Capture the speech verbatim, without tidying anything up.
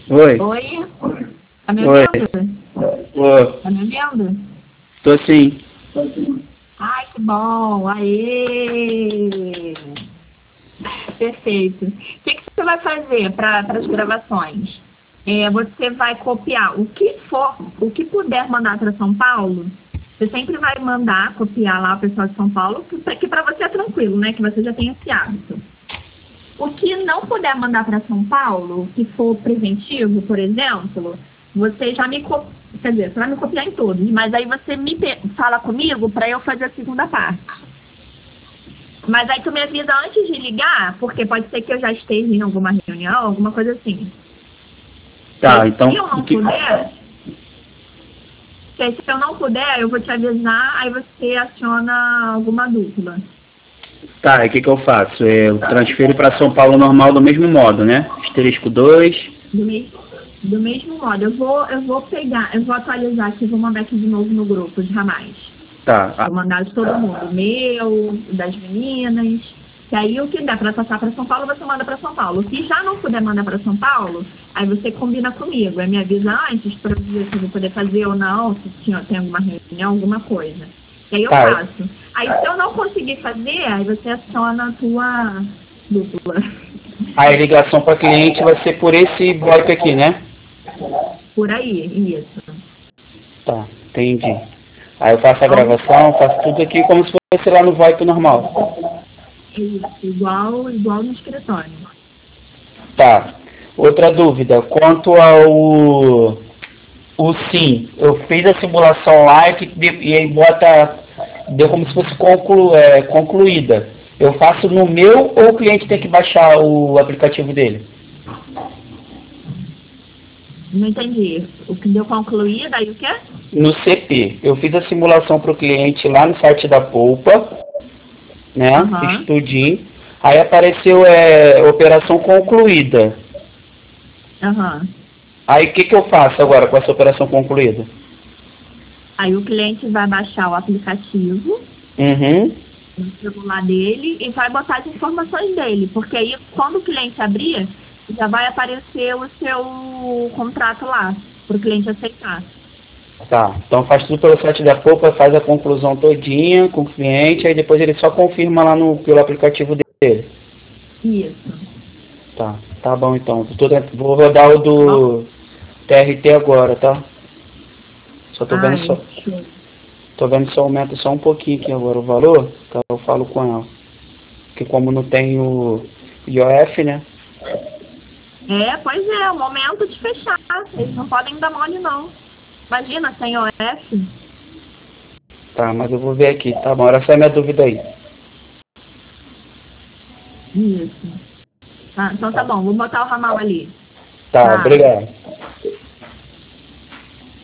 Oi, Oi? Tá me oi, ouvindo? oi, Tá me ouvindo? tô sim. Ai, que bom! Aê! Perfeito. O que, que você vai fazer para as gravações? É, você vai copiar o que for, o que puder mandar para São Paulo. Você sempre vai mandar, copiar lá o pessoal de São Paulo, que para você é tranquilo, né? Que você já tem esse hábito. O que não puder mandar para São Paulo, que for preventivo, por exemplo, você já me co- quer dizer, você vai me copiar em todos, mas aí você me pe- fala comigo para eu fazer a segunda parte. Mas aí tu me avisa antes de ligar, porque pode ser que eu já esteja em alguma reunião, alguma coisa assim. E Tá, aí, se então, eu o não que... puder, se aí, se eu não puder, eu vou te avisar, aí você aciona alguma dupla. Tá, e o que que eu faço? Eu transfiro para São Paulo normal do mesmo modo, né? Asterisco dois. Do mesmo, do mesmo modo, eu vou, eu vou pegar, eu vou atualizar aqui, vou mandar aqui de novo no grupo, de ramais. Tá, ah, Vou mandar de todo mundo, meu, das meninas. Que aí o que der para passar para São Paulo, você manda para São Paulo. Se já não puder mandar para São Paulo, aí você combina comigo. Aí me avisa antes para ver se eu vou poder fazer ou não, se tinha, tem alguma reunião, alguma coisa. E aí eu tá. faço. Aí se eu não conseguir fazer, aí você aciona a tua dupla. A ligação para cliente vai ser por esse bloco aqui, né? Por aí, isso. Tá, entendi. Aí eu faço a Então, gravação, faço tudo aqui como se fosse lá no VoIP normal. isso, igual, igual no escritório. Tá. Outra dúvida, quanto ao o sim, eu fiz a simulação lá e, que- e aí bota, deu como se fosse conclu, é, concluída. Eu faço no meu ou o cliente tem que baixar o aplicativo dele? Não entendi. O que deu concluído, aí o quê? No C P. Eu fiz a simulação para o cliente lá no site da Polpa, né? Fiz Aham, tudinho. Aí apareceu é, operação concluída. aham. Aí o que, que eu faço agora com essa operação concluída? Aí o cliente vai baixar o aplicativo Uhum. no celular dele e vai botar as informações dele, porque aí quando o cliente abrir, já vai aparecer o seu contrato lá, para o cliente aceitar. Tá, então faz tudo pelo site da Poupa, faz a conclusão todinha com o cliente, aí depois ele só confirma lá no, pelo aplicativo dele. Isso. Tá, tá bom então. Tô, vou rodar o Tá bom? do T R T agora, tá? Só tô vendo só. Ai, show. Tô vendo se aumenta só um pouquinho aqui agora o valor, que eu falo com ela. Porque como não tem o I O F, né? É, pois é, é o momento de fechar. Eles não podem dar mole, não. Imagina, sem O F. Tá, mas eu vou ver aqui, tá bom? Era só a minha dúvida aí. Isso. Ah, então tá Tá, bom, vou botar o ramal ali. tá, Tá. obrigado.